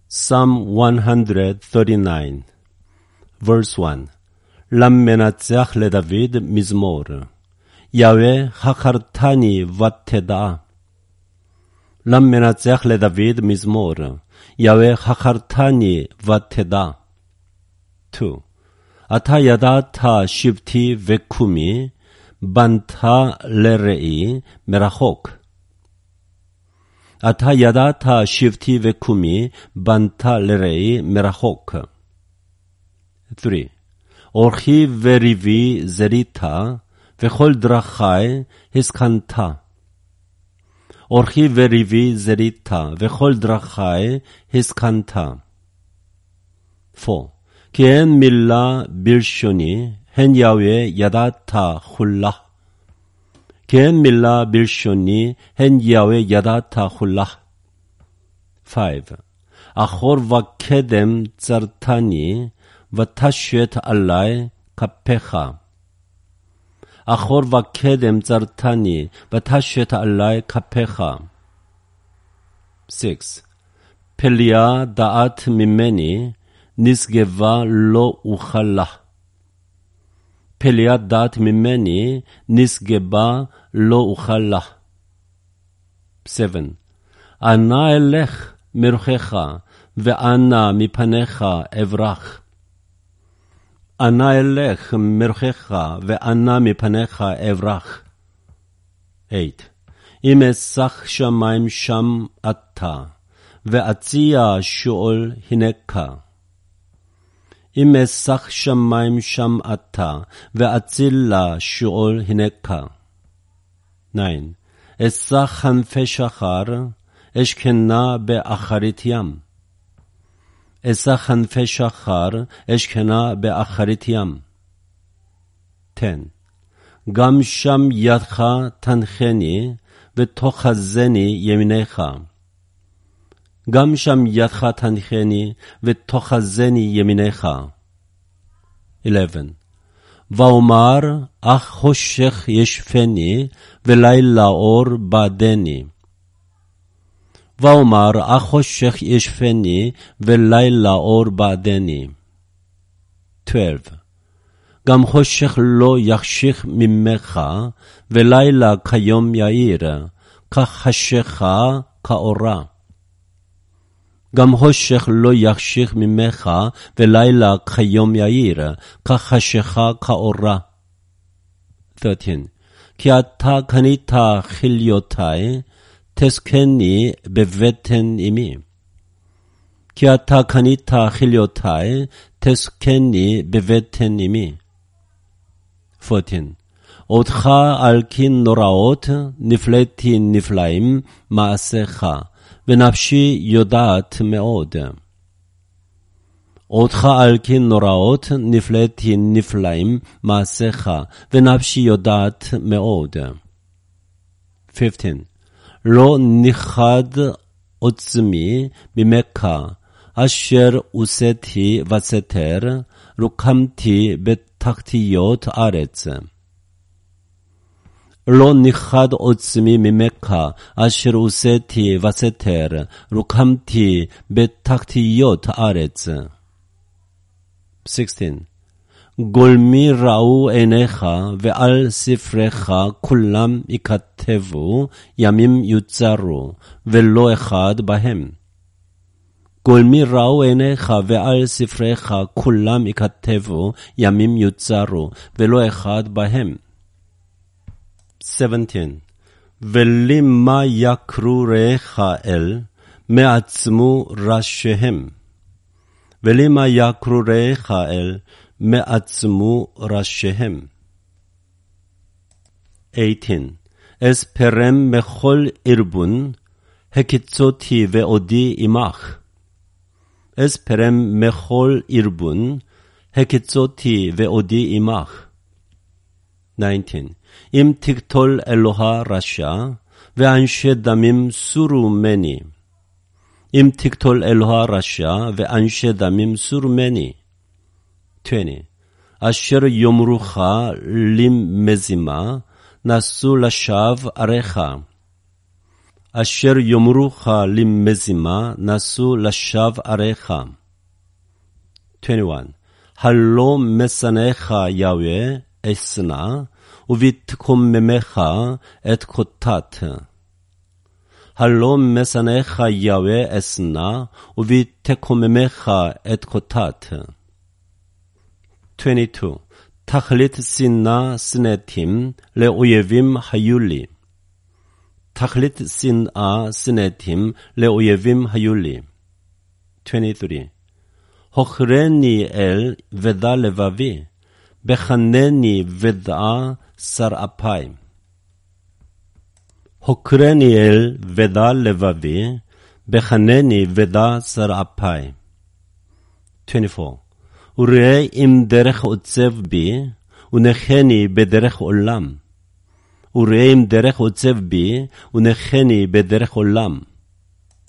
Psalm 139, verse 1. למנצח לדוד מזמור. יהוה חכרתני ותדע. למנצח לדוד מזמור. יהוה חכרתני ותדע. 2. אתה ידעת שבטי וקומי, בנת לרעי מרחוק. אתה ידעת שבטי וקומי, בנת לרעי מרחוק. 3. אורחי וריבי זרית, וכל דרכי הסכנת. אורחי וריבי זרית, וכל דרכי הסכנת. 4. כי אין מילה בלשוני, הן יהוה ידעת כולה. כי אין מילה בלשוני, הן יהוה ידעת כולה. 5. אחור וקדם צרתני, ותשת עלי כפיך. אחור וקדם צרתני, ותשת עלי כפיך. 6. פליה דעת ממני, נשגבה לא אוכלה. פליה דעת ממני, נשגבה לא אוכלה. 7. אנה אלך מרחך, ואנה מפניך אברח. אנה אלך מרחך, ואנה מפניך אברח. 8. אם אסך שמים שם אתה, ואציע שאול הנקה. אם אסך שמים שם אתה, ואצילה שאול הנקה. 9. אסך כנפי שחר, אשכנה באחרית ים. אסך כנפי שחר, אשכנה באחרית ים. 10. גם שם ידך תנחני, ותאחזני ימינך. גם שם ידך תנחני, ותאחזני ימינך. 11. ואומר, אך חושך ישפני, ולילה אור בעדני. ואומר, אך חושך ישפני, ולילה אור בעדני. 12. גם חושך לא יחשיך ממך, ולילה כיום יאיר, כחשיכה כאורה. גם חושך לא יחשיך ממך, ולילה כיום יאיר, כחשיכה כאורה. 13. כי אתה קנית חיליותי, תזכני בבטן אמי. כי אתה קנית חיליותי, תזכני בבטן אמי. 14. אותך על כי נוראות, נפלאתי נפלאים מעשיך, ונפשי יודעת מאוד. אותך על כי נוראות, נפלאתי נפלאים מעשיך, ונפשי יודעת מאוד. 15. לא נכחד עוצמי ממך, אשר עשיתי וסתר, רוקמתי בתחתיות ארץ. לא נכחד עוצמי ממך, אשר עשיתי וסתר, רוקמתי בתחתיות ארץ. 16. גולמי ראו עיניך, ועל ספריך כולם יכתבו, ימים יוצרו, ולא אחד בהם. גולמי ראו עיניך, ועל ספריך כולם יכתבו, ימים יוצרו, ולא אחד בהם. 17. ולמה יקרו רעך אל, מעצמו ראשיהם. ולמה יקרו רעך אל, מעצמו ראשיהם. 18. אספרם מכל ארגון, הקצותי ועודי עמך. אספרם מכל ארגון, הקצותי ועודי עמך. 19. אם תקטול אלוה רשע, ואנשי דמים סורו מני. אם תקטול אלוה רשע, ואנשי דמים סורו מני. 20. אשר יאמרוך למזימה, נשאו לשווא עריך. אשר יאמרוך למזימה נסו לשווא עריך. 21. הלא משנאיך יהוה אשנא, ובתקוממך את קוטט. הלא משנאיך יהוה אשנא, ובתקוממך את קוטט. 22. תכלית שנאה שנאתים לאויבים היו לי. תכלית שנאה שנאתים לאויבים היו לי. 23. הוכרני אל ודע לבבי, בחנני ודע שר אפי. הוכרני אל ודע לבבי, בחנני ודע שר אפי. 24. וראה אם דרך עוצב בי, ונחני בדרך עולם. וראה אם דרך עוצב בי, ונחני בדרך עולם.